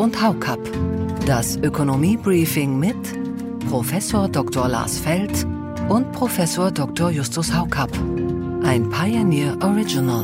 und Haukapp. Das Ökonomie-Briefing mit Professor Dr. Lars Feld und Professor Dr. Justus Haukapp. Ein Pioneer Original.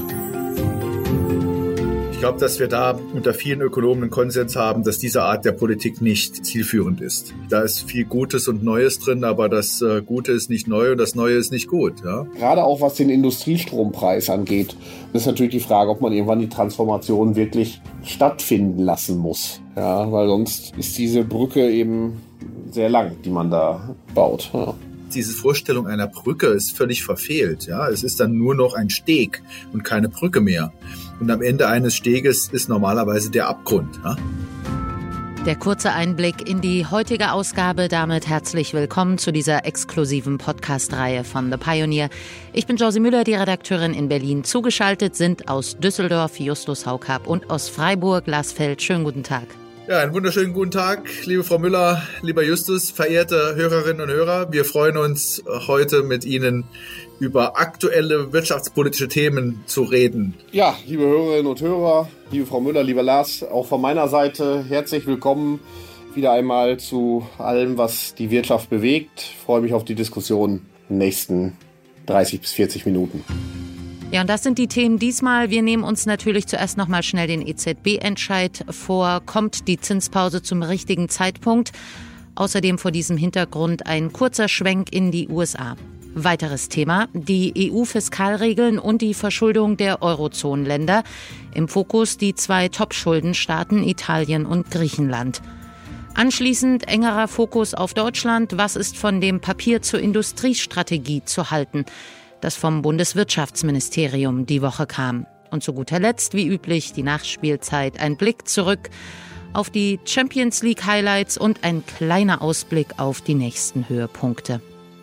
Ich glaube, dass wir da unter vielen Ökonomen einen Konsens haben, dass diese Art der Politik nicht zielführend ist. Da ist viel Gutes und Neues drin, aber das Gute ist nicht neu und das Neue ist nicht gut. Ja? Gerade auch was den Industriestrompreis angeht, ist natürlich die Frage, ob man irgendwann die Transformation wirklich stattfinden lassen muss. Ja, weil sonst ist diese Brücke eben sehr lang, die man da baut. Ja. Diese Vorstellung einer Brücke ist völlig verfehlt. Ja? Es ist dann nur noch ein Steg und keine Brücke mehr. Und am Ende eines Steges ist normalerweise der Abgrund. Ja? Der kurze Einblick in die heutige Ausgabe. Damit herzlich willkommen zu dieser exklusiven Podcast-Reihe von The Pioneer. Ich bin Josie Müller, die Redakteurin in Berlin. Zugeschaltet sind aus Düsseldorf Justus Haukapp und aus Freiburg Lars Feld. Schönen guten Tag. Ja, einen wunderschönen guten Tag, liebe Frau Müller, lieber Justus, verehrte Hörerinnen und Hörer. Wir freuen uns, heute mit Ihnen über aktuelle wirtschaftspolitische Themen zu reden. Ja, liebe Hörerinnen und Hörer, liebe Frau Müller, lieber Lars, auch von meiner Seite herzlich willkommen wieder einmal zu allem, was die Wirtschaft bewegt. Ich freue mich auf die Diskussion in den nächsten 30 bis 40 Minuten. Ja, und das sind die Themen diesmal. Wir nehmen uns natürlich zuerst noch mal schnell den EZB-Entscheid vor. Kommt die Zinspause zum richtigen Zeitpunkt? Außerdem vor diesem Hintergrund ein kurzer Schwenk in die USA. Weiteres Thema, die EU-Fiskalregeln und die Verschuldung der Eurozonenländer. Im Fokus die zwei Top-Schuldenstaaten Italien und Griechenland. Anschließend engerer Fokus auf Deutschland. Was ist von dem Papier zur Industriestrategie zu halten, das vom Bundeswirtschaftsministerium die Woche kam? Und zu guter Letzt, wie üblich, die Nachspielzeit, ein Blick zurück auf die Champions League Highlights und ein kleiner Ausblick auf die nächsten Höhepunkte.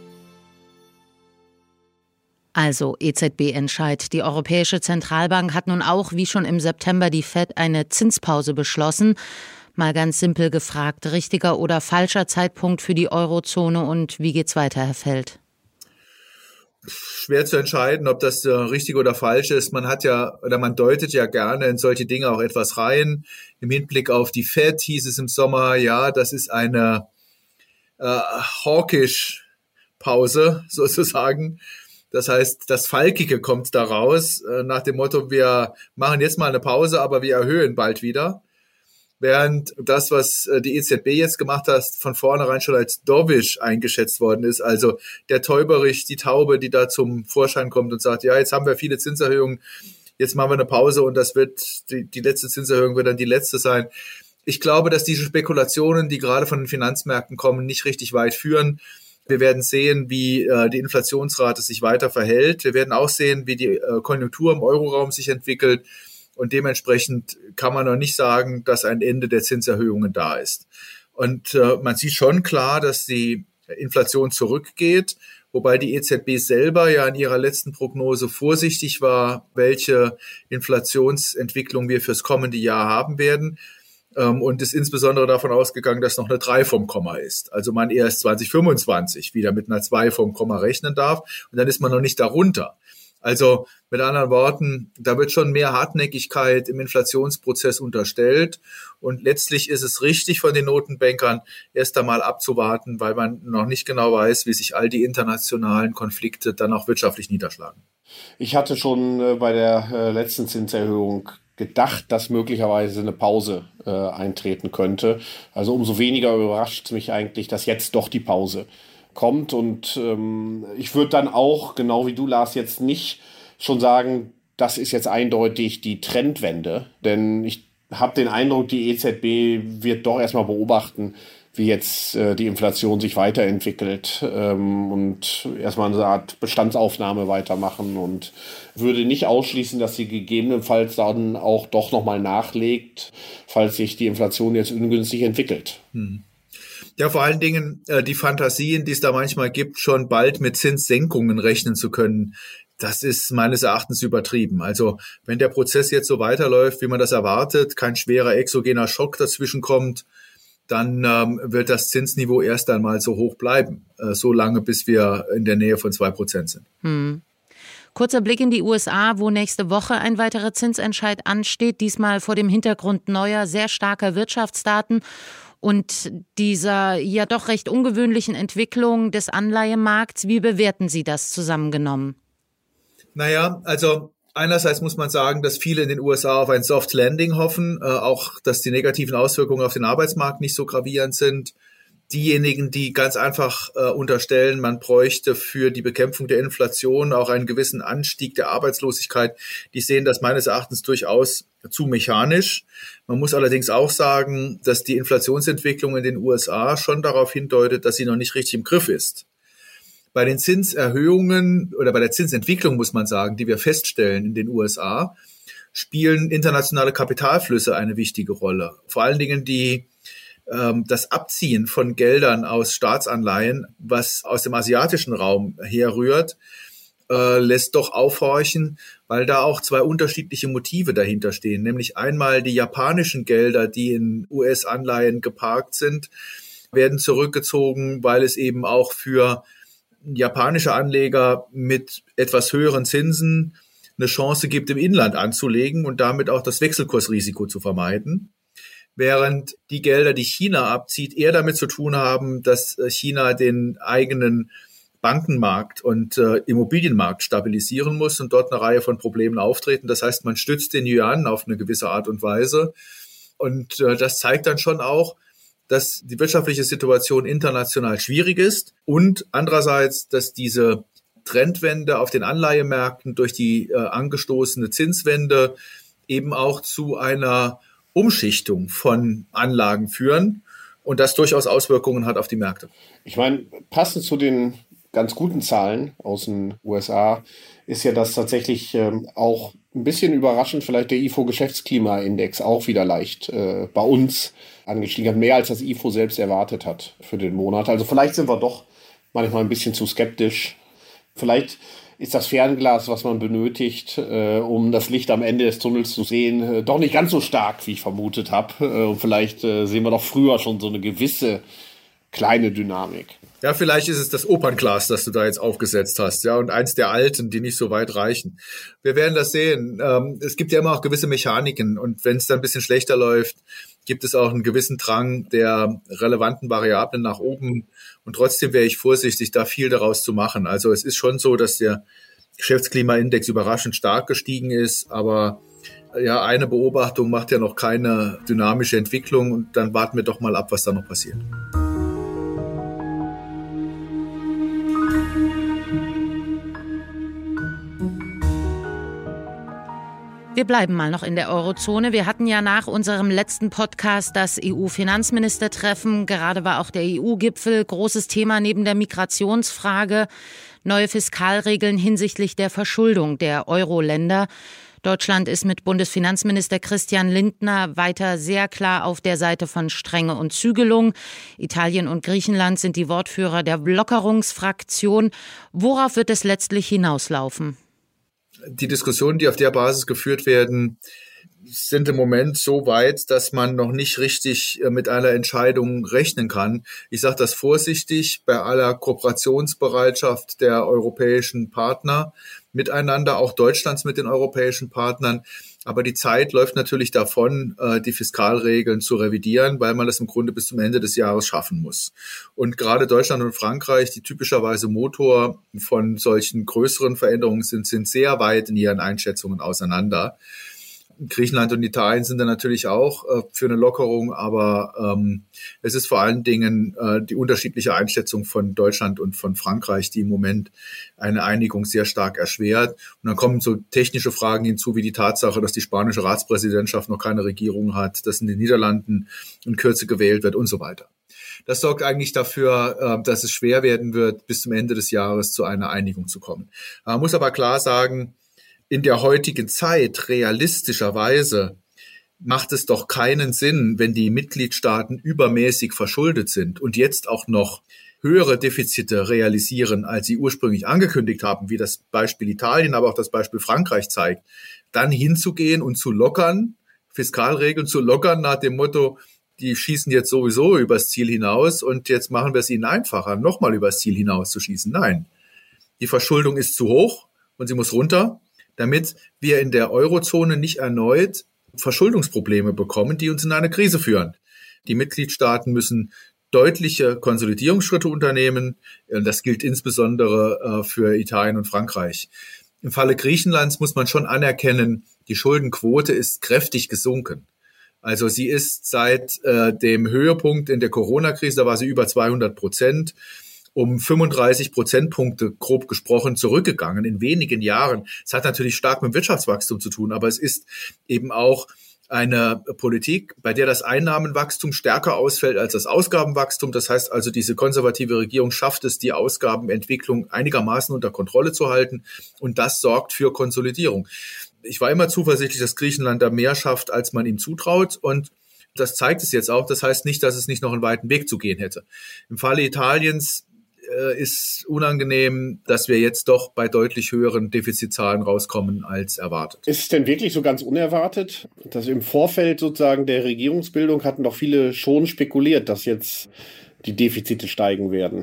Also EZB-Entscheid. Die Europäische Zentralbank hat nun auch, wie schon im September, die Fed eine Zinspause beschlossen. Mal ganz simpel gefragt, richtiger oder falscher Zeitpunkt für die Eurozone und wie geht's weiter, Herr Feld? Schwer zu entscheiden, ob das richtig oder falsch ist. Man deutet ja gerne in solche Dinge auch etwas rein. Im Hinblick auf die Fed hieß es im Sommer, ja, das ist eine hawkish Pause sozusagen. Das heißt, das Falkige kommt daraus, nach dem Motto, wir machen jetzt mal eine Pause, aber wir erhöhen bald wieder. Während das, was die EZB jetzt gemacht hat, von vornherein schon als dovish eingeschätzt worden ist. Also der Täuberich, die Taube, die da zum Vorschein kommt und sagt, ja, jetzt haben wir viele Zinserhöhungen, jetzt machen wir eine Pause und das wird, die letzte Zinserhöhung wird dann die letzte sein. Ich glaube, dass diese Spekulationen, die gerade von den Finanzmärkten kommen, nicht richtig weit führen. Wir werden sehen, wie die Inflationsrate sich weiter verhält. Wir werden auch sehen, wie die Konjunktur im Euroraum sich entwickelt. Und dementsprechend kann man noch nicht sagen, dass ein Ende der Zinserhöhungen da ist. Und man sieht schon klar, dass die Inflation zurückgeht, wobei die EZB selber ja in ihrer letzten Prognose vorsichtig war, welche Inflationsentwicklung wir fürs kommende Jahr haben werden. Und ist insbesondere davon ausgegangen, dass noch eine 3 vom Komma ist. Also man erst 2025 wieder mit einer 2 vom Komma rechnen darf und dann ist man noch nicht darunter. Also mit anderen Worten, da wird schon mehr Hartnäckigkeit im Inflationsprozess unterstellt und letztlich ist es richtig von den Notenbankern, erst einmal abzuwarten, weil man noch nicht genau weiß, wie sich all die internationalen Konflikte dann auch wirtschaftlich niederschlagen. Ich hatte schon bei der letzten Zinserhöhung gedacht, dass möglicherweise eine Pause eintreten könnte. Also umso weniger überrascht es mich eigentlich, dass jetzt doch die Pause kommt. Und ich würde dann auch, genau wie du, Lars, jetzt nicht schon sagen, das ist jetzt eindeutig die Trendwende. Denn ich habe den Eindruck, die EZB wird doch erstmal beobachten, wie jetzt die Inflation sich weiterentwickelt und erstmal eine Art Bestandsaufnahme weitermachen und würde nicht ausschließen, dass sie gegebenenfalls dann auch doch nochmal nachlegt, falls sich die Inflation jetzt ungünstig entwickelt. Ja, vor allen Dingen die Fantasien, die es da manchmal gibt, schon bald mit Zinssenkungen rechnen zu können, das ist meines Erachtens übertrieben. Also wenn der Prozess jetzt so weiterläuft, wie man das erwartet, kein schwerer exogener Schock dazwischen kommt, dann wird das Zinsniveau erst einmal so hoch bleiben, so lange, bis wir in der Nähe von 2% sind. Kurzer Blick in die USA, wo nächste Woche ein weiterer Zinsentscheid ansteht, diesmal vor dem Hintergrund neuer, sehr starker Wirtschaftsdaten und dieser ja doch recht ungewöhnlichen Entwicklung des Anleihemarkts. Wie bewerten Sie das zusammengenommen? Naja, also einerseits muss man sagen, dass viele in den USA auf ein Soft Landing hoffen, auch dass die negativen Auswirkungen auf den Arbeitsmarkt nicht so gravierend sind. Diejenigen, die ganz einfach unterstellen, man bräuchte für die Bekämpfung der Inflation auch einen gewissen Anstieg der Arbeitslosigkeit, die sehen das meines Erachtens durchaus zu mechanisch. Man muss allerdings auch sagen, dass die Inflationsentwicklung in den USA schon darauf hindeutet, dass sie noch nicht richtig im Griff ist. Bei den Zinserhöhungen oder bei der Zinsentwicklung muss man sagen, die wir feststellen in den USA, spielen internationale Kapitalflüsse eine wichtige Rolle. Vor allen Dingen das Abziehen von Geldern aus Staatsanleihen, was aus dem asiatischen Raum herrührt, lässt doch aufhorchen, weil da auch zwei unterschiedliche Motive dahinter stehen. Nämlich einmal die japanischen Gelder, die in US-Anleihen geparkt sind, werden zurückgezogen, weil es eben auch für japanische Anleger mit etwas höheren Zinsen eine Chance gibt, im Inland anzulegen und damit auch das Wechselkursrisiko zu vermeiden. Während die Gelder, die China abzieht, eher damit zu tun haben, dass China den eigenen Bankenmarkt und Immobilienmarkt stabilisieren muss und dort eine Reihe von Problemen auftreten. Das heißt, man stützt den Yuan auf eine gewisse Art und Weise. Und das zeigt dann schon auch, dass die wirtschaftliche Situation international schwierig ist und andererseits, dass diese Trendwende auf den Anleihemärkten durch die angestoßene Zinswende eben auch zu einer Umschichtung von Anlagen führen und das durchaus Auswirkungen hat auf die Märkte. Ich meine, passend zu den ganz guten Zahlen aus den USA ist ja, dass tatsächlich auch ein bisschen überraschend vielleicht der IFO-Geschäftsklimaindex auch wieder leicht bei uns angestiegen hat, mehr als das IFO selbst erwartet hat für den Monat. Also vielleicht sind wir doch manchmal ein bisschen zu skeptisch. Vielleicht ist das Fernglas, was man benötigt, um das Licht am Ende des Tunnels zu sehen, doch nicht ganz so stark, wie ich vermutet habe. Und vielleicht sehen wir doch früher schon so eine gewisse kleine Dynamik. Ja, vielleicht ist es das Opernglas, das du da jetzt aufgesetzt hast, ja, und eins der alten, die nicht so weit reichen. Wir werden das sehen. Es gibt ja immer auch gewisse Mechaniken und wenn es dann ein bisschen schlechter läuft, gibt es auch einen gewissen Drang der relevanten Variablen nach oben. Und trotzdem wäre ich vorsichtig, da viel daraus zu machen. Also es ist schon so, dass der Geschäftsklimaindex überraschend stark gestiegen ist, aber ja, eine Beobachtung macht ja noch keine dynamische Entwicklung und dann warten wir doch mal ab, was da noch passiert. Wir bleiben mal noch in der Eurozone. Wir hatten ja nach unserem letzten Podcast das EU-Finanzministertreffen. Gerade war auch der EU-Gipfel großes Thema neben der Migrationsfrage. Neue Fiskalregeln hinsichtlich der Verschuldung der Euro-Länder. Deutschland ist mit Bundesfinanzminister Christian Lindner weiter sehr klar auf der Seite von Strenge und Zügelung. Italien und Griechenland sind die Wortführer der Lockerungsfraktion. Worauf wird es letztlich hinauslaufen? Die Diskussionen, die auf der Basis geführt werden, sind im Moment so weit, dass man noch nicht richtig mit einer Entscheidung rechnen kann. Ich sage das vorsichtig, bei aller Kooperationsbereitschaft der europäischen Partner miteinander, auch Deutschlands mit den europäischen Partnern. Aber die Zeit läuft natürlich davon, die Fiskalregeln zu revidieren, weil man das im Grunde bis zum Ende des Jahres schaffen muss. Und gerade Deutschland und Frankreich, die typischerweise Motor von solchen größeren Veränderungen sind sehr weit in ihren Einschätzungen auseinander. Griechenland und Italien sind da natürlich auch für eine Lockerung, aber es ist vor allen Dingen die unterschiedliche Einschätzung von Deutschland und von Frankreich, die im Moment eine Einigung sehr stark erschwert. Und dann kommen so technische Fragen hinzu, wie die Tatsache, dass die spanische Ratspräsidentschaft noch keine Regierung hat, dass in den Niederlanden in Kürze gewählt wird und so weiter. Das sorgt eigentlich dafür, dass es schwer werden wird, bis zum Ende des Jahres zu einer Einigung zu kommen. Man muss aber klar sagen, in der heutigen Zeit realistischerweise macht es doch keinen Sinn, wenn die Mitgliedstaaten übermäßig verschuldet sind und jetzt auch noch höhere Defizite realisieren, als sie ursprünglich angekündigt haben, wie das Beispiel Italien, aber auch das Beispiel Frankreich zeigt, dann hinzugehen und zu lockern, Fiskalregeln zu lockern nach dem Motto, die schießen jetzt sowieso übers Ziel hinaus und jetzt machen wir es ihnen einfacher, nochmal übers Ziel hinaus zu schießen. Nein, die Verschuldung ist zu hoch. und sie muss runter, damit wir in der Eurozone nicht erneut Verschuldungsprobleme bekommen, die uns in eine Krise führen. Die Mitgliedstaaten müssen deutliche Konsolidierungsschritte unternehmen. Das gilt insbesondere für Italien und Frankreich. Im Falle Griechenlands muss man schon anerkennen, die Schuldenquote ist kräftig gesunken. Also sie ist seit dem Höhepunkt in der Corona-Krise, da war sie über 200%, um 35 Prozentpunkte grob gesprochen zurückgegangen in wenigen Jahren. Es hat natürlich stark mit Wirtschaftswachstum zu tun, aber es ist eben auch eine Politik, bei der das Einnahmenwachstum stärker ausfällt als das Ausgabenwachstum. Das heißt also, diese konservative Regierung schafft es, die Ausgabenentwicklung einigermaßen unter Kontrolle zu halten. Und das sorgt für Konsolidierung. Ich war immer zuversichtlich, dass Griechenland da mehr schafft, als man ihm zutraut. Und das zeigt es jetzt auch. Das heißt nicht, dass es nicht noch einen weiten Weg zu gehen hätte. Im Falle Italiens ist unangenehm, dass wir jetzt doch bei deutlich höheren Defizitzahlen rauskommen als erwartet. Ist es denn wirklich so ganz unerwartet, dass im Vorfeld sozusagen der Regierungsbildung hatten doch viele schon spekuliert, dass jetzt die Defizite steigen werden?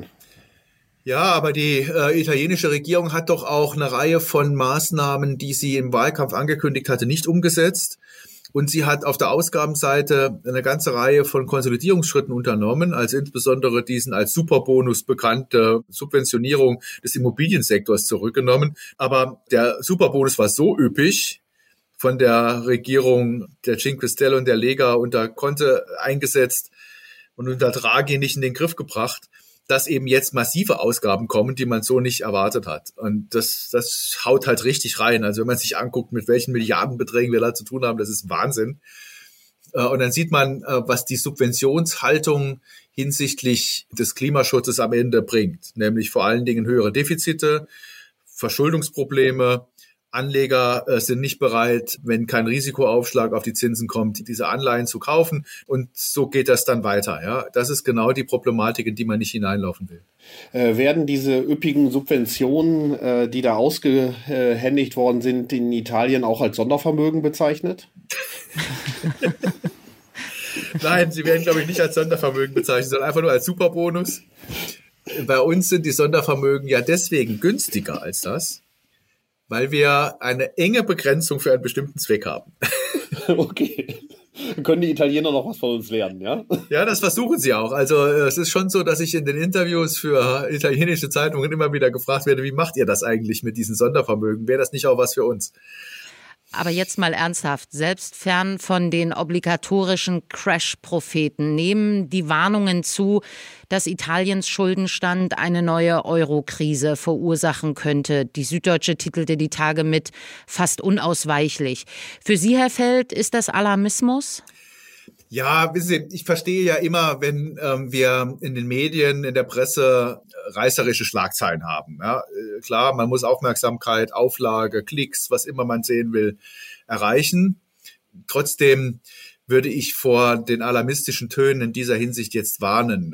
Ja, aber die italienische Regierung hat doch auch eine Reihe von Maßnahmen, die sie im Wahlkampf angekündigt hatte, nicht umgesetzt. Und sie hat auf der Ausgabenseite eine ganze Reihe von Konsolidierungsschritten unternommen, also insbesondere diesen als Superbonus bekannte Subventionierung des Immobiliensektors zurückgenommen. Aber der Superbonus war so üppig von der Regierung der Cinque Stelle und der Lega unter Conte eingesetzt und unter Draghi nicht in den Griff gebracht, dass eben jetzt massive Ausgaben kommen, die man so nicht erwartet hat. Und das haut halt richtig rein. Also wenn man sich anguckt, mit welchen Milliardenbeträgen wir da zu tun haben, das ist Wahnsinn. Und dann sieht man, was die Subventionshaltung hinsichtlich des Klimaschutzes am Ende bringt. Nämlich vor allen Dingen höhere Defizite, Verschuldungsprobleme. Anleger sind nicht bereit, wenn kein Risikoaufschlag auf die Zinsen kommt, diese Anleihen zu kaufen. Und so geht das dann weiter. Ja, das ist genau die Problematik, in die man nicht hineinlaufen will. Werden diese üppigen Subventionen, die da ausgehändigt worden sind, in Italien auch als Sondervermögen bezeichnet? Nein, sie werden, glaube ich, nicht als Sondervermögen bezeichnet, sondern einfach nur als Superbonus. Bei uns sind die Sondervermögen ja deswegen günstiger als das, weil wir eine enge Begrenzung für einen bestimmten Zweck haben. Okay. Können die Italiener noch was von uns lernen, ja? Ja, das versuchen sie auch. Also es ist schon so, dass ich in den Interviews für italienische Zeitungen immer wieder gefragt werde, wie macht ihr das eigentlich mit diesen Sondervermögen? Wäre das nicht auch was für uns? Aber jetzt mal ernsthaft, selbst fern von den obligatorischen Crash-Propheten nehmen die Warnungen zu, dass Italiens Schuldenstand eine neue Euro-Krise verursachen könnte. Die Süddeutsche titelte die Tage mit fast unausweichlich. Für Sie, Herr Feld, ist das Alarmismus? Ja, wissen Sie, ich verstehe ja immer, wenn wir in den Medien, in der Presse reißerische Schlagzeilen haben. Ja, klar, man muss Aufmerksamkeit, Auflage, Klicks, was immer man sehen will, erreichen. Trotzdem würde ich vor den alarmistischen Tönen in dieser Hinsicht jetzt warnen,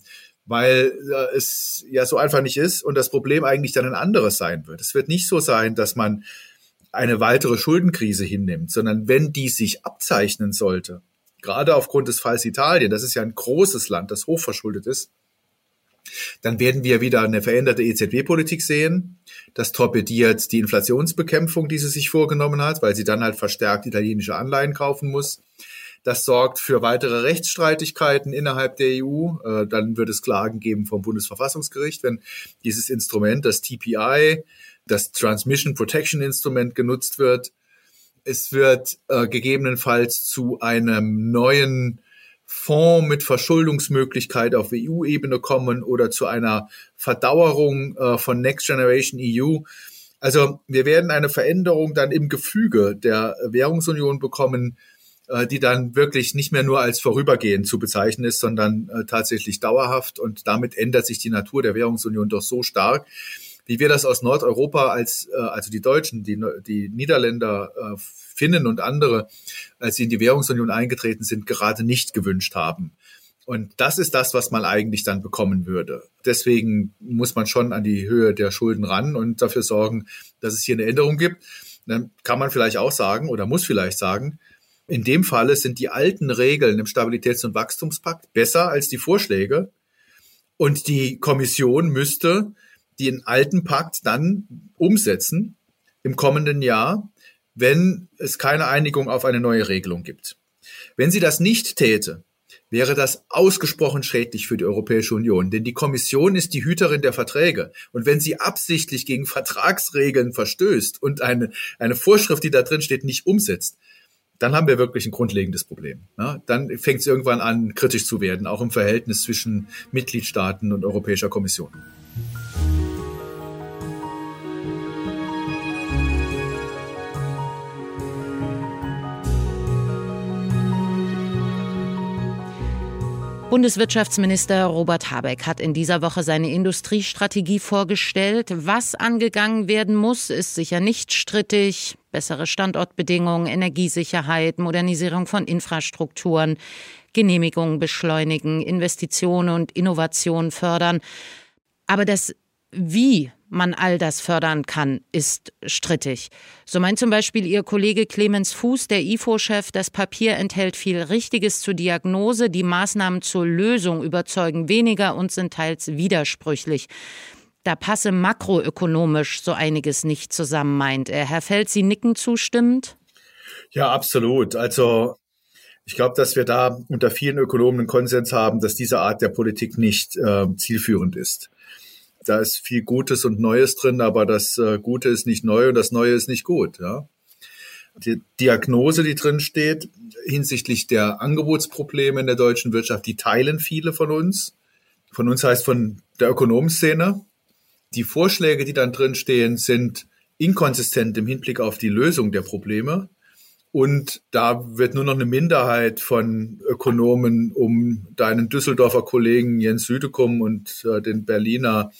weil es ja so einfach nicht ist und das Problem eigentlich dann ein anderes sein wird. Es wird nicht so sein, dass man eine weitere Schuldenkrise hinnimmt, sondern wenn die sich abzeichnen sollte, gerade aufgrund des Falls Italien, das ist ja ein großes Land, das hochverschuldet ist, dann werden wir wieder eine veränderte EZB-Politik sehen. Das torpediert die Inflationsbekämpfung, die sie sich vorgenommen hat, weil sie dann halt verstärkt italienische Anleihen kaufen muss. Das sorgt für weitere Rechtsstreitigkeiten innerhalb der EU. Dann wird es Klagen geben vom Bundesverfassungsgericht, wenn dieses Instrument, das TPI, das Transmission Protection Instrument, genutzt wird. Es wird gegebenenfalls zu einem neuen Fonds mit Verschuldungsmöglichkeit auf EU-Ebene kommen oder zu einer Verdauerung von Next Generation EU. Also wir werden eine Veränderung dann im Gefüge der Währungsunion bekommen, die dann wirklich nicht mehr nur als vorübergehend zu bezeichnen ist, sondern tatsächlich dauerhaft. Und damit ändert sich die Natur der Währungsunion doch so stark, wie wir das aus Nordeuropa also die Deutschen, die Niederländer, Finnen und andere, als sie in die Währungsunion eingetreten sind, gerade nicht gewünscht haben. Und das ist das, was man eigentlich dann bekommen würde. Deswegen muss man schon an die Höhe der Schulden ran und dafür sorgen, dass es hier eine Änderung gibt. Dann kann man vielleicht auch sagen oder muss vielleicht sagen, in dem Falle sind die alten Regeln im Stabilitäts- und Wachstumspakt besser als die Vorschläge. Und die Kommission müsste den alten Pakt dann umsetzen im kommenden Jahr, wenn es keine Einigung auf eine neue Regelung gibt. Wenn sie das nicht täte, wäre das ausgesprochen schädlich für die Europäische Union, denn die Kommission ist die Hüterin der Verträge. Und wenn sie absichtlich gegen Vertragsregeln verstößt und eine Vorschrift, die da drin steht, nicht umsetzt, dann haben wir wirklich ein grundlegendes Problem. Dann fängt es irgendwann an, kritisch zu werden, auch im Verhältnis zwischen Mitgliedstaaten und Europäischer Kommission. Bundeswirtschaftsminister Robert Habeck hat in dieser Woche seine Industriestrategie vorgestellt. Was angegangen werden muss, ist sicher nicht strittig. Bessere Standortbedingungen, Energiesicherheit, Modernisierung von Infrastrukturen, Genehmigungen beschleunigen, Investitionen und Innovationen fördern. Aber das Wie man all das fördern kann, ist strittig. So meint zum Beispiel Ihr Kollege Clemens Fuß, der IFO-Chef, das Papier enthält viel Richtiges zur Diagnose, die Maßnahmen zur Lösung überzeugen weniger und sind teils widersprüchlich. Da passe makroökonomisch so einiges nicht zusammen, meint er. Herr Feld, Sie nicken zustimmend? Ja, absolut. Also ich glaube, dass wir da unter vielen Ökonomen einen Konsens haben, dass diese Art der Politik nicht zielführend ist. Da ist viel Gutes und Neues drin, aber das Gute ist nicht neu und das Neue ist nicht gut. Ja. Die Diagnose, die drin steht, hinsichtlich der Angebotsprobleme in der deutschen Wirtschaft, die teilen viele von uns. Von uns heißt von der Ökonomenszene. Die Vorschläge, die dann drin stehen, sind inkonsistent im Hinblick auf die Lösung der Probleme. Und da wird nur noch eine Minderheit von Ökonomen um deinen Düsseldorfer Kollegen Jens Südekum und den Berliner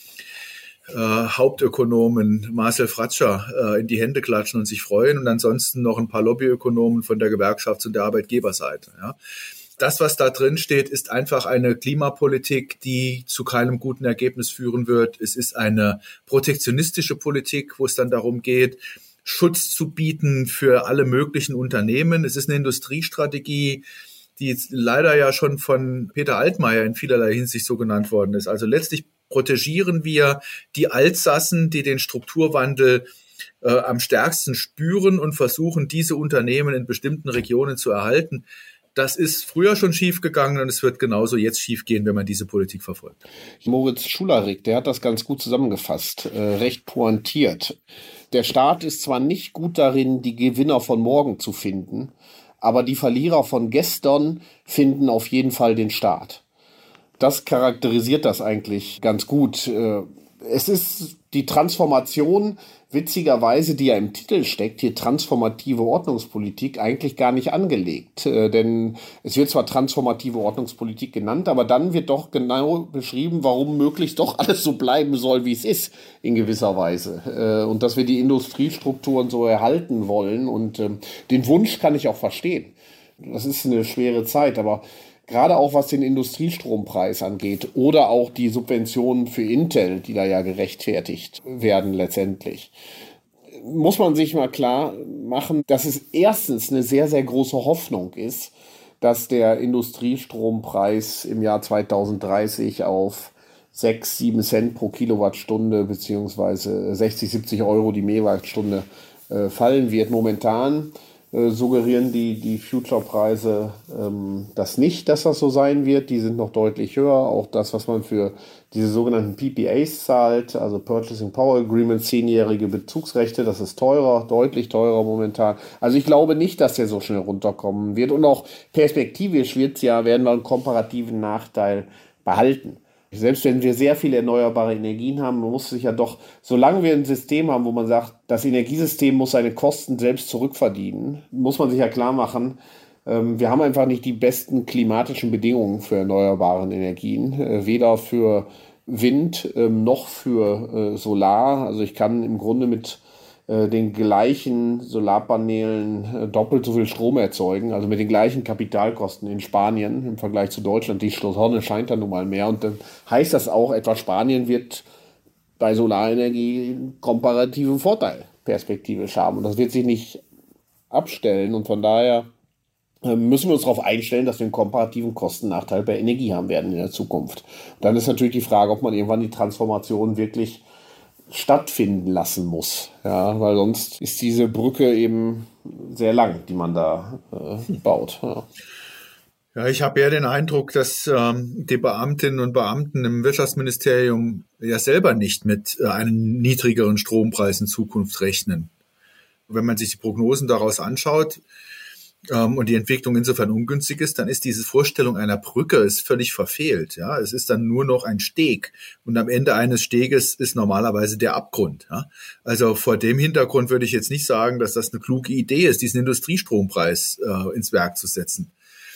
Hauptökonomen Marcel Fratscher in die Hände klatschen und sich freuen. Und ansonsten noch ein paar Lobbyökonomen von der Gewerkschafts- und der Arbeitgeberseite. Ja. Das, was da drin steht, ist einfach eine Klimapolitik, die zu keinem guten Ergebnis führen wird. Es ist eine protektionistische Politik, wo es dann darum geht, Schutz zu bieten für alle möglichen Unternehmen. Es ist eine Industriestrategie, die leider ja schon von Peter Altmaier in vielerlei Hinsicht so genannt worden ist. Also letztlich protegieren wir die Altsassen, die den Strukturwandel am stärksten spüren und versuchen, diese Unternehmen in bestimmten Regionen zu erhalten. Das ist früher schon schiefgegangen und es wird genauso jetzt schiefgehen, wenn man diese Politik verfolgt. Moritz Schularik, der hat das ganz gut zusammengefasst, recht pointiert. Der Staat ist zwar nicht gut darin, die Gewinner von morgen zu finden, aber die Verlierer von gestern finden auf jeden Fall den Staat. Das charakterisiert das eigentlich ganz gut. Es ist die Transformation, witzigerweise, die ja im Titel steckt, hier transformative Ordnungspolitik, eigentlich gar nicht angelegt. Denn es wird zwar transformative Ordnungspolitik genannt, aber dann wird doch genau beschrieben, warum möglichst doch alles so bleiben soll, wie es ist, in gewisser Weise. Und dass wir die Industriestrukturen so erhalten wollen. Und den Wunsch kann ich auch verstehen. Das ist eine schwere Zeit, aber gerade auch was den Industriestrompreis angeht oder auch die Subventionen für Intel, die da ja gerechtfertigt werden letztendlich, muss man sich mal klar machen, dass es erstens eine sehr, sehr große Hoffnung ist, dass der Industriestrompreis im Jahr 2030 auf 6, 7 Cent pro Kilowattstunde beziehungsweise 60, 70 Euro die Megawattstunde fallen wird. Momentan suggerieren die Future-Preise das nicht, dass das so sein wird. Die sind noch deutlich höher. Auch das, was man für diese sogenannten PPAs zahlt, also Purchasing Power Agreements, 10-jährige Bezugsrechte, das ist teurer, deutlich teurer momentan. Also ich glaube nicht, dass der so schnell runterkommen wird. Und auch perspektivisch werden wir einen komparativen Nachteil behalten. Selbst wenn wir sehr viele erneuerbare Energien haben, man muss sich ja doch, solange wir ein System haben, wo man sagt, das Energiesystem muss seine Kosten selbst zurückverdienen, muss man sich ja klar machen, wir haben einfach nicht die besten klimatischen Bedingungen für erneuerbare Energien, weder für Wind noch für Solar. Also ich kann im Grunde mit den gleichen Solarpanelen doppelt so viel Strom erzeugen, also mit den gleichen Kapitalkosten in Spanien im Vergleich zu Deutschland. Die Sonne scheint da nun mal mehr und dann heißt das auch, etwa Spanien wird bei Solarenergie einen komparativen Vorteil perspektivisch haben und das wird sich nicht abstellen und von daher müssen wir uns darauf einstellen, dass wir einen komparativen Kostennachteil bei Energie haben werden in der Zukunft. Und dann ist natürlich die Frage, ob man irgendwann die Transformation wirklich stattfinden lassen muss. Ja, weil sonst ist diese Brücke eben sehr lang, die man da baut. Ja. Ja, ich habe ja den Eindruck, dass die Beamtinnen und Beamten im Wirtschaftsministerium ja selber nicht mit einem niedrigeren Strompreis in Zukunft rechnen. Wenn man sich die Prognosen daraus anschaut und die Entwicklung insofern ungünstig ist, dann ist diese Vorstellung einer Brücke ist völlig verfehlt. Ja, es ist dann nur noch ein Steg und am Ende eines Steges ist normalerweise der Abgrund. Ja? Also vor dem Hintergrund würde ich jetzt nicht sagen, dass das eine kluge Idee ist, diesen Industriestrompreis ins Werk zu setzen.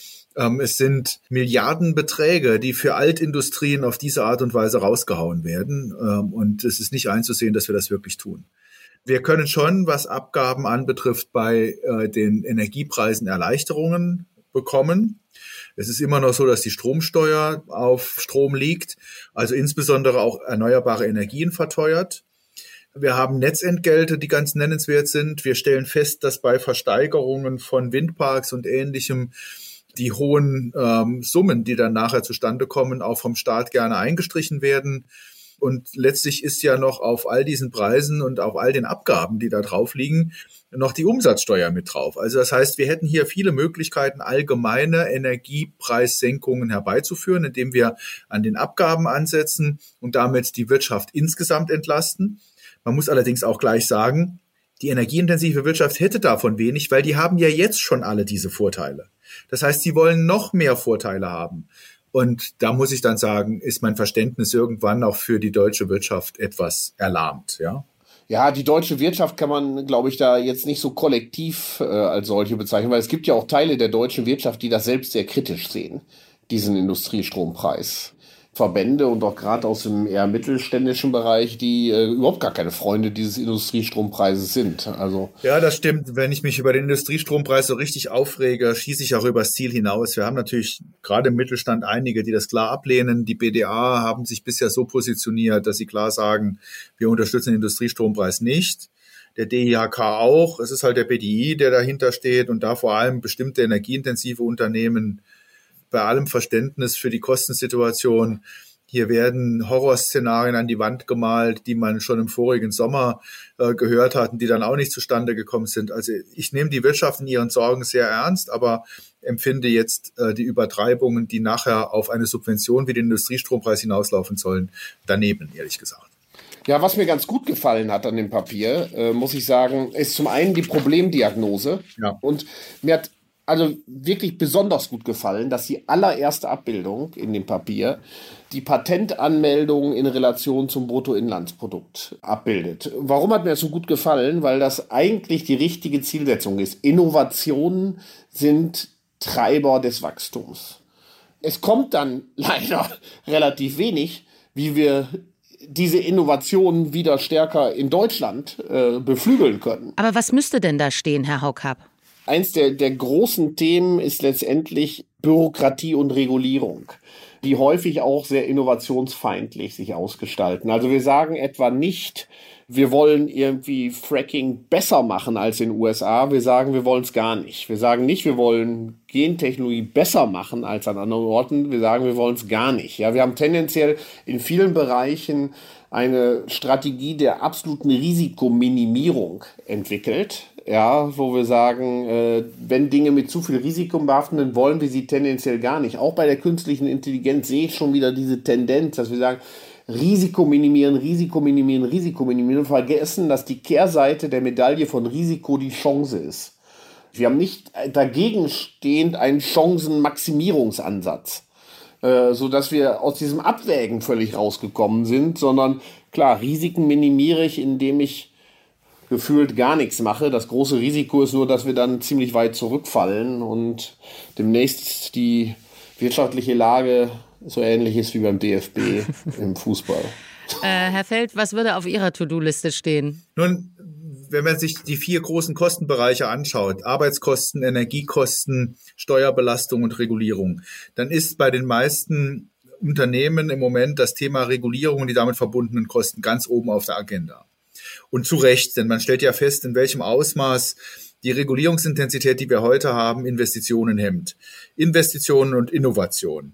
Es sind Milliardenbeträge, die für Altindustrien auf diese Art und Weise rausgehauen werden. Und es ist nicht einzusehen, dass wir das wirklich tun. Wir können schon, was Abgaben anbetrifft, bei den Energiepreisen Erleichterungen bekommen. Es ist immer noch so, dass die Stromsteuer auf Strom liegt, also insbesondere auch erneuerbare Energien verteuert. Wir haben Netzentgelte, die ganz nennenswert sind. Wir stellen fest, dass bei Versteigerungen von Windparks und Ähnlichem die hohen Summen, die dann nachher zustande kommen, auch vom Staat gerne eingestrichen werden. Und letztlich ist ja noch auf all diesen Preisen und auf all den Abgaben, die da drauf liegen, noch die Umsatzsteuer mit drauf. Also das heißt, wir hätten hier viele Möglichkeiten, allgemeine Energiepreissenkungen herbeizuführen, indem wir an den Abgaben ansetzen und damit die Wirtschaft insgesamt entlasten. Man muss allerdings auch gleich sagen, die energieintensive Wirtschaft hätte davon wenig, weil die haben ja jetzt schon alle diese Vorteile. Das heißt, sie wollen noch mehr Vorteile haben. Und da muss ich dann sagen, ist mein Verständnis irgendwann auch für die deutsche Wirtschaft etwas erlahmt, ja. Ja, die deutsche Wirtschaft kann man, glaube ich, da jetzt nicht so kollektiv als solche bezeichnen, weil es gibt ja auch Teile der deutschen Wirtschaft, die das selbst sehr kritisch sehen, diesen Industriestrompreis. Verbände und auch gerade aus dem eher mittelständischen Bereich, die überhaupt gar keine Freunde dieses Industriestrompreises sind. Also ja, das stimmt. Wenn ich mich über den Industriestrompreis so richtig aufrege, schieße ich auch übers Ziel hinaus. Wir haben natürlich gerade im Mittelstand einige, die das klar ablehnen. Die BDA haben sich bisher so positioniert, dass sie klar sagen, wir unterstützen den Industriestrompreis nicht. Der DIHK auch. Es ist halt der BDI, der dahinter steht und da vor allem bestimmte energieintensive Unternehmen bei allem Verständnis für die Kostensituation. Hier werden Horrorszenarien an die Wand gemalt, die man schon im vorigen Sommer gehört hat und die dann auch nicht zustande gekommen sind. Also ich nehme die Wirtschaft in ihren Sorgen sehr ernst, aber empfinde jetzt die Übertreibungen, die nachher auf eine Subvention wie den Industriestrompreis hinauslaufen sollen, daneben, ehrlich gesagt. Ja, was mir ganz gut gefallen hat an dem Papier, muss ich sagen, ist zum einen die Problemdiagnose. Ja. Und mir hat also wirklich besonders gut gefallen, dass die allererste Abbildung in dem Papier die Patentanmeldung in Relation zum Bruttoinlandsprodukt abbildet. Warum hat mir das so gut gefallen? Weil das eigentlich die richtige Zielsetzung ist. Innovationen sind Treiber des Wachstums. Es kommt dann leider relativ wenig, wie wir diese Innovationen wieder stärker in Deutschland beflügeln können. Aber was müsste denn da stehen, Herr Haukapp? Eins der großen Themen ist letztendlich Bürokratie und Regulierung, die häufig auch sehr innovationsfeindlich sich ausgestalten. Also wir sagen etwa nicht, wir wollen irgendwie Fracking besser machen als in den USA. Wir sagen, wir wollen es gar nicht. Wir sagen nicht, wir wollen Gentechnologie besser machen als an anderen Orten. Wir sagen, wir wollen es gar nicht. Ja, wir haben tendenziell in vielen Bereichen eine Strategie der absoluten Risikominimierung entwickelt. Ja, wo wir sagen, wenn Dinge mit zu viel Risiko behaften, dann wollen wir sie tendenziell gar nicht. Auch bei der künstlichen Intelligenz sehe ich schon wieder diese Tendenz, dass wir sagen, Risiko minimieren, Risiko minimieren, Risiko minimieren und vergessen, dass die Kehrseite der Medaille von Risiko die Chance ist. Wir haben nicht dagegen stehend einen Chancenmaximierungsansatz, sodass wir aus diesem Abwägen völlig rausgekommen sind, sondern klar, Risiken minimiere ich, indem ich gefühlt gar nichts mache. Das große Risiko ist nur, dass wir dann ziemlich weit zurückfallen und demnächst die wirtschaftliche Lage so ähnlich ist wie beim DFB im Fußball. Herr Feld, was würde auf Ihrer To-Do-Liste stehen? Nun, wenn man sich die 4 großen Kostenbereiche anschaut, Arbeitskosten, Energiekosten, Steuerbelastung und Regulierung, dann ist bei den meisten Unternehmen im Moment das Thema Regulierung und die damit verbundenen Kosten ganz oben auf der Agenda. Und zu Recht, denn man stellt ja fest, in welchem Ausmaß die Regulierungsintensität, die wir heute haben, Investitionen hemmt. Investitionen und Innovation.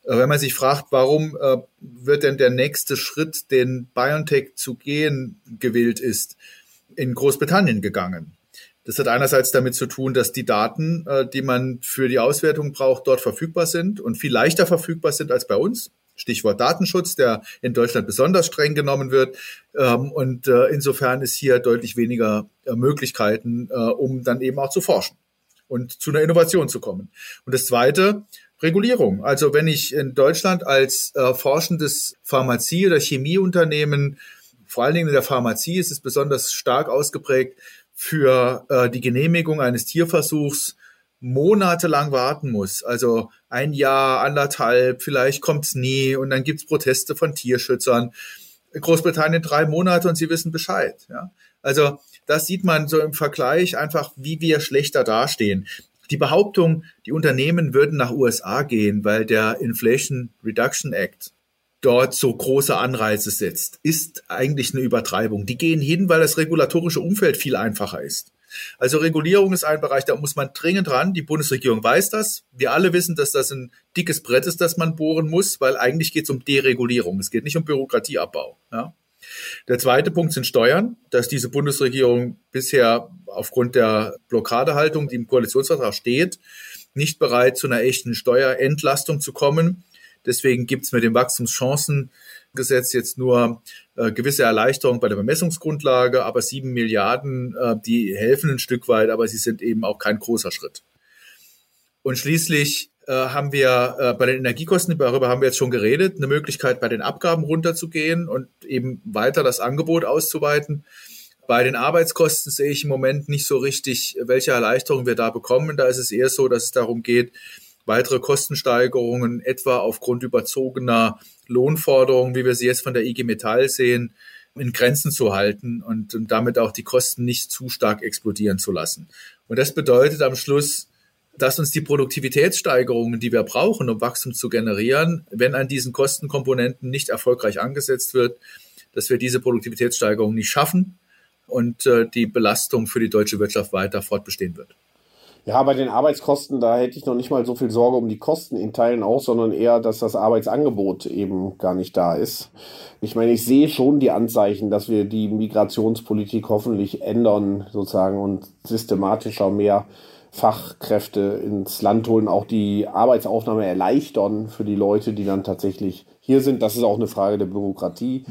Wenn man sich fragt, warum wird denn der nächste Schritt, den BioNTech zu gehen gewillt ist, in Großbritannien gegangen? Das hat einerseits damit zu tun, dass die Daten, die man für die Auswertung braucht, dort verfügbar sind und viel leichter verfügbar sind als bei uns. Stichwort Datenschutz, der in Deutschland besonders streng genommen wird. Und insofern ist hier deutlich weniger Möglichkeiten, um dann eben auch zu forschen und zu einer Innovation zu kommen. Und das Zweite, Regulierung. Also wenn ich in Deutschland als forschendes Pharmazie- oder Chemieunternehmen, vor allen Dingen in der Pharmazie ist es besonders stark ausgeprägt, für die Genehmigung eines Tierversuchs monatelang warten muss. Also 1 Jahr, 1,5, vielleicht kommt's nie und dann gibt's Proteste von Tierschützern. In Großbritannien 3 Monate und sie wissen Bescheid. Ja? Also das sieht man so im Vergleich einfach, wie wir schlechter dastehen. Die Behauptung, die Unternehmen würden nach USA gehen, weil der Inflation Reduction Act dort so große Anreize setzt, ist eigentlich eine Übertreibung. Die gehen hin, weil das regulatorische Umfeld viel einfacher ist. Also Regulierung ist ein Bereich, da muss man dringend ran. Die Bundesregierung weiß das. Wir alle wissen, dass das ein dickes Brett ist, das man bohren muss, weil eigentlich geht es um Deregulierung. Es geht nicht um Bürokratieabbau. Ja. Der zweite Punkt sind Steuern, dass diese Bundesregierung bisher aufgrund der Blockadehaltung, die im Koalitionsvertrag steht, nicht bereit zu einer echten Steuerentlastung zu kommen. Deswegen gibt es mit dem Wachstumschancengesetz jetzt nur gewisse Erleichterungen bei der Bemessungsgrundlage, aber 7 Milliarden, die helfen ein Stück weit, aber sie sind eben auch kein großer Schritt. Und schließlich haben wir bei den Energiekosten, darüber haben wir jetzt schon geredet, eine Möglichkeit, bei den Abgaben runterzugehen und eben weiter das Angebot auszuweiten. Bei den Arbeitskosten sehe ich im Moment nicht so richtig, welche Erleichterungen wir da bekommen. Da ist es eher so, dass es darum geht, weitere Kostensteigerungen, etwa aufgrund überzogener Lohnforderungen, wie wir sie jetzt von der IG Metall sehen, in Grenzen zu halten und damit auch die Kosten nicht zu stark explodieren zu lassen. Und das bedeutet am Schluss, dass uns die Produktivitätssteigerungen, die wir brauchen, um Wachstum zu generieren, wenn an diesen Kostenkomponenten nicht erfolgreich angesetzt wird, dass wir diese Produktivitätssteigerung nicht schaffen und die Belastung für die deutsche Wirtschaft weiter fortbestehen wird. Ja, bei den Arbeitskosten, da hätte ich noch nicht mal so viel Sorge um die Kosten in Teilen auch, sondern eher, dass das Arbeitsangebot eben gar nicht da ist. Ich meine, ich sehe schon die Anzeichen, dass wir die Migrationspolitik hoffentlich ändern sozusagen und systematischer mehr Fachkräfte ins Land holen, auch die Arbeitsaufnahme erleichtern für die Leute, die dann tatsächlich hier sind. Das ist auch eine Frage der Bürokratie.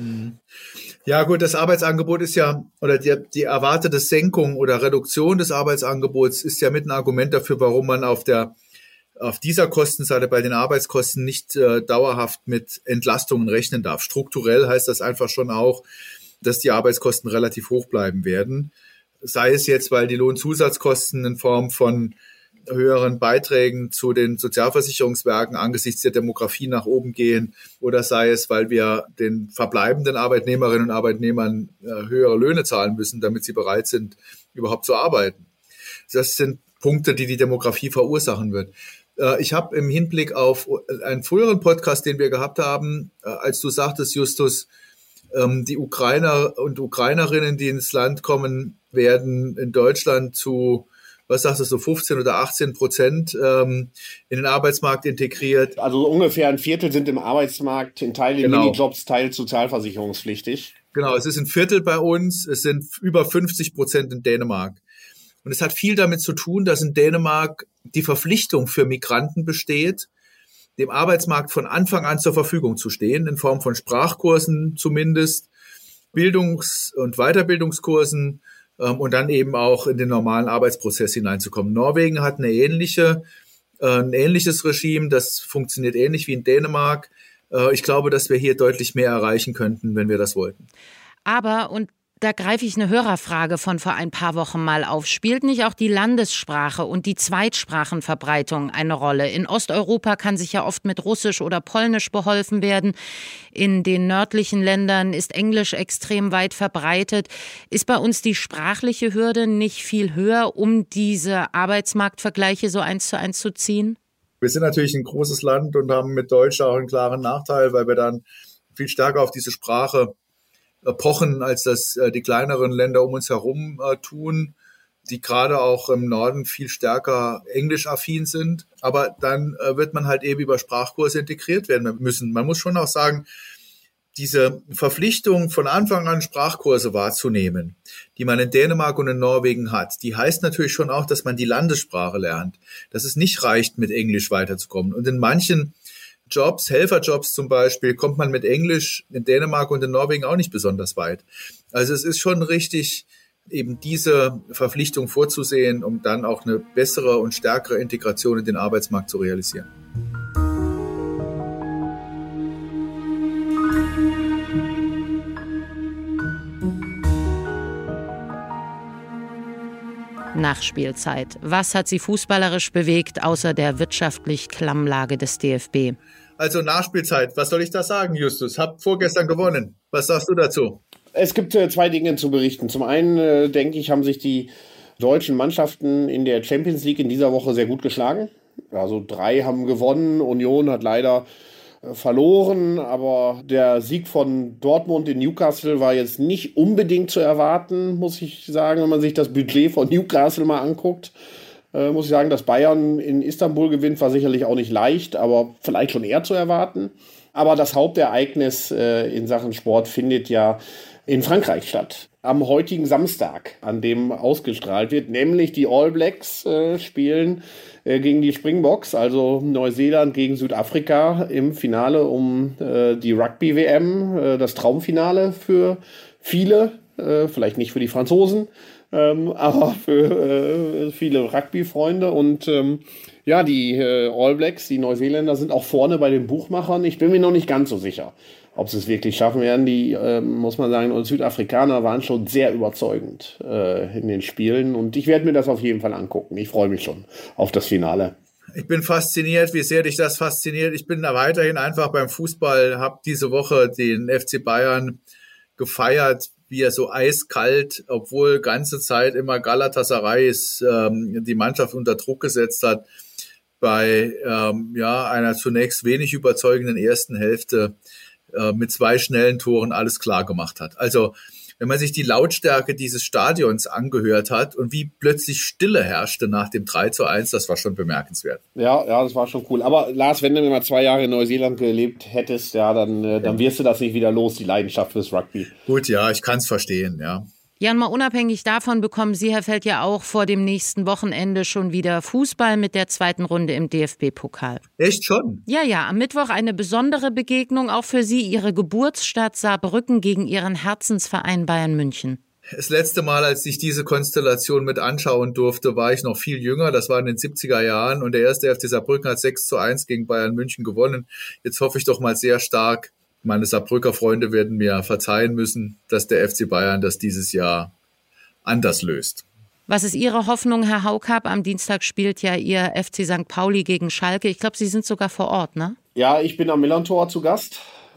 Ja gut, das Arbeitsangebot ist ja, oder die erwartete Senkung oder Reduktion des Arbeitsangebots ist ja mit ein Argument dafür, warum man auf dieser Kostenseite bei den Arbeitskosten nicht dauerhaft mit Entlastungen rechnen darf. Strukturell heißt das einfach schon auch, dass die Arbeitskosten relativ hoch bleiben werden. Sei es jetzt, weil die Lohnzusatzkosten in Form von höheren Beiträgen zu den Sozialversicherungswerken angesichts der Demografie nach oben gehen, oder sei es, weil wir den verbleibenden Arbeitnehmerinnen und Arbeitnehmern höhere Löhne zahlen müssen, damit sie bereit sind, überhaupt zu arbeiten. Das sind Punkte, die die Demografie verursachen wird. Ich habe im Hinblick auf einen früheren Podcast, den wir gehabt haben, als du sagtest, Justus, die Ukrainer und Ukrainerinnen, die ins Land kommen, werden in Deutschland zu, was sagst du, so 15 oder 18% in den Arbeitsmarkt integriert. Also ungefähr ein Viertel sind im Arbeitsmarkt, in Teilen Minijobs, teils sozialversicherungspflichtig. Genau, es ist ein Viertel bei uns, es sind über 50% in Dänemark. Und es hat viel damit zu tun, dass in Dänemark die Verpflichtung für Migranten besteht, dem Arbeitsmarkt von Anfang an zur Verfügung zu stehen, in Form von Sprachkursen zumindest, Bildungs- und Weiterbildungskursen und dann eben auch in den normalen Arbeitsprozess hineinzukommen. Norwegen hat ein ähnliches Regime, das funktioniert ähnlich wie in Dänemark. Ich glaube, dass wir hier deutlich mehr erreichen könnten, wenn wir das wollten. Aber, und da greife ich eine Hörerfrage von vor ein paar Wochen mal auf. Spielt nicht auch die Landessprache und die Zweitsprachenverbreitung eine Rolle? In Osteuropa kann sich ja oft mit Russisch oder Polnisch beholfen werden. In den nördlichen Ländern ist Englisch extrem weit verbreitet. Ist bei uns die sprachliche Hürde nicht viel höher, um diese Arbeitsmarktvergleiche so 1:1 zu ziehen? Wir sind natürlich ein großes Land und haben mit Deutsch auch einen klaren Nachteil, weil wir dann viel stärker auf diese Sprache pochen, als das die kleineren Länder um uns herum tun. die gerade auch im Norden viel stärker englischaffin sind. Aber dann wird man halt eben über Sprachkurse integriert werden müssen. Man muss schon auch sagen, diese Verpflichtung von Anfang an Sprachkurse wahrzunehmen, die man in Dänemark und in Norwegen hat, die heißt natürlich schon auch, dass man die Landessprache lernt, dass es nicht reicht, mit Englisch weiterzukommen. Und in manchen Jobs, Helferjobs zum Beispiel, kommt man mit Englisch in Dänemark und in Norwegen auch nicht besonders weit. Also es ist schon richtig, eben diese Verpflichtung vorzusehen, um dann auch eine bessere und stärkere Integration in den Arbeitsmarkt zu realisieren. Nachspielzeit. Was hat Sie fußballerisch bewegt, außer der wirtschaftlich Klammlage des DFB? Also Nachspielzeit, was soll ich da sagen, Justus? Hab vorgestern gewonnen. Was sagst du dazu? Es gibt zwei Dinge zu berichten. Zum einen, denke ich, haben sich die deutschen Mannschaften in der Champions League in dieser Woche sehr gut geschlagen. Also 3 haben gewonnen, Union hat leider verloren, aber der Sieg von Dortmund in Newcastle war jetzt nicht unbedingt zu erwarten, muss ich sagen, wenn man sich das Budget von Newcastle mal anguckt. Muss ich sagen, dass Bayern in Istanbul gewinnt, war sicherlich auch nicht leicht, aber vielleicht schon eher zu erwarten. Aber das Hauptereignis in Sachen Sport findet ja in Frankreich statt. Am heutigen Samstag, an dem ausgestrahlt wird, nämlich die All Blacks spielen gegen die Springboks, also Neuseeland gegen Südafrika im Finale um die Rugby-WM, das Traumfinale für viele, vielleicht nicht für die Franzosen, aber für viele Rugby-Freunde. Und ja, die All Blacks, die Neuseeländer, sind auch vorne bei den Buchmachern. Ich bin mir noch nicht ganz so sicher, ob sie es wirklich schaffen werden. Die, muss man sagen, und Südafrikaner waren schon sehr überzeugend in den Spielen. Und ich werde mir das auf jeden Fall angucken. Ich freue mich schon auf das Finale. Ich bin fasziniert, wie sehr dich das fasziniert. Ich bin da weiterhin einfach beim Fußball, habe diese Woche den FC Bayern gefeiert, wie er so eiskalt, obwohl ganze Zeit immer Galatasaray die Mannschaft unter Druck gesetzt hat, bei einer zunächst wenig überzeugenden ersten Hälfte mit 2 schnellen Toren alles klar gemacht hat. Also wenn man sich die Lautstärke dieses Stadions angehört hat und wie plötzlich Stille herrschte nach dem 3:1, das war schon bemerkenswert. Ja, das war schon cool. Aber Lars, wenn du mal 2 Jahre in Neuseeland gelebt hättest, ja, dann wirst du das nicht wieder los, die Leidenschaft fürs Rugby. Gut, ja, ich kann es verstehen, ja. Jan, mal unabhängig davon bekommen Sie, Herr Feld, ja auch vor dem nächsten Wochenende schon wieder Fußball mit der 2. Runde im DFB-Pokal. Echt schon? Ja, am Mittwoch eine besondere Begegnung auch für Sie, Ihre Geburtsstadt Saarbrücken gegen Ihren Herzensverein Bayern München. Das letzte Mal, als ich diese Konstellation mit anschauen durfte, war ich noch viel jünger. Das war in den 70er Jahren und der erste FC Saarbrücken hat 6:1 gegen Bayern München gewonnen. Jetzt hoffe ich doch mal sehr stark, meine Saarbrücker Freunde werden mir verzeihen müssen, dass der FC Bayern das dieses Jahr anders löst. Was ist Ihre Hoffnung, Herr Haukapp? Am Dienstag spielt ja Ihr FC St. Pauli gegen Schalke. Ich glaube, Sie sind sogar vor Ort, ne? Ja, ich bin am Millerntor zu Gast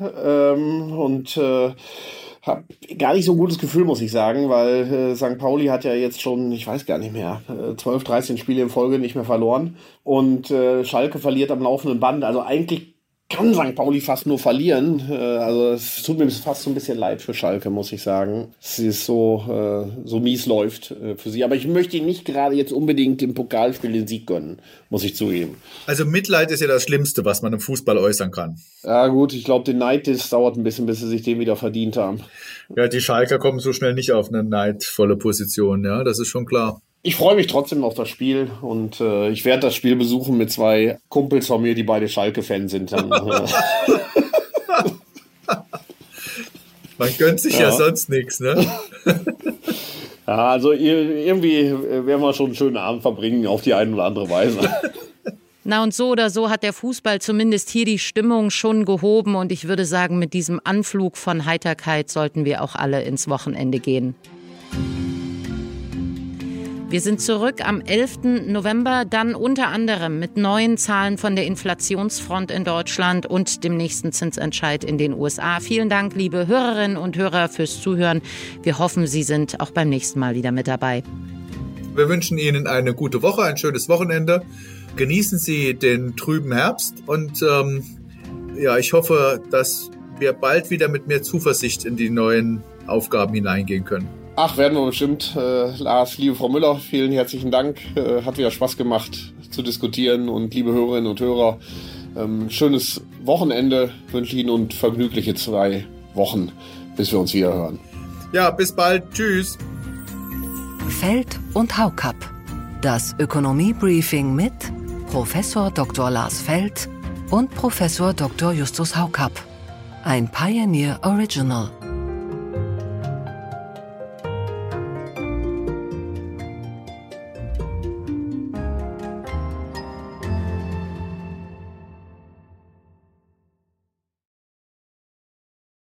und habe gar nicht so ein gutes Gefühl, muss ich sagen, weil St. Pauli hat ja jetzt schon, ich weiß gar nicht mehr, 12, 13 Spiele in Folge nicht mehr verloren und Schalke verliert am laufenden Band. Also eigentlich kann St. Pauli fast nur verlieren. Also es tut mir fast so ein bisschen leid für Schalke, muss ich sagen. Es ist so mies läuft für sie. Aber ich möchte ihnen nicht gerade jetzt unbedingt im Pokalspiel den Sieg gönnen, muss ich zugeben. Also Mitleid ist ja das Schlimmste, was man im Fußball äußern kann. Ja gut, ich glaube, den Neid, das dauert ein bisschen, bis sie sich den wieder verdient haben. Ja, die Schalker kommen so schnell nicht auf eine neidvolle Position, ja, das ist schon klar. Ich freue mich trotzdem auf das Spiel und ich werde das Spiel besuchen mit 2 Kumpels von mir, die beide Schalke-Fans sind. Man gönnt sich ja sonst nichts, ne? Ja, also irgendwie werden wir schon einen schönen Abend verbringen, auf die eine oder andere Weise. Na und so oder so hat der Fußball zumindest hier die Stimmung schon gehoben und ich würde sagen, mit diesem Anflug von Heiterkeit sollten wir auch alle ins Wochenende gehen. Wir sind zurück am 11. November, dann unter anderem mit neuen Zahlen von der Inflationsfront in Deutschland und dem nächsten Zinsentscheid in den USA. Vielen Dank, liebe Hörerinnen und Hörer, fürs Zuhören. Wir hoffen, Sie sind auch beim nächsten Mal wieder mit dabei. Wir wünschen Ihnen eine gute Woche, ein schönes Wochenende. Genießen Sie den trüben Herbst und ich hoffe, dass wir bald wieder mit mehr Zuversicht in die neuen Aufgaben hineingehen können. Ach, werden wir bestimmt. Lars, liebe Frau Müller, vielen herzlichen Dank. Hat wieder Spaß gemacht zu diskutieren. Und liebe Hörerinnen und Hörer, schönes Wochenende wünsche ich Ihnen und vergnügliche 2 Wochen, bis wir uns wieder hören. Ja, bis bald. Tschüss. Feld und Haukapp. Das Ökonomie-Briefing mit Professor Dr. Lars Feld und Professor Dr. Justus Haukapp. Ein Pioneer Original.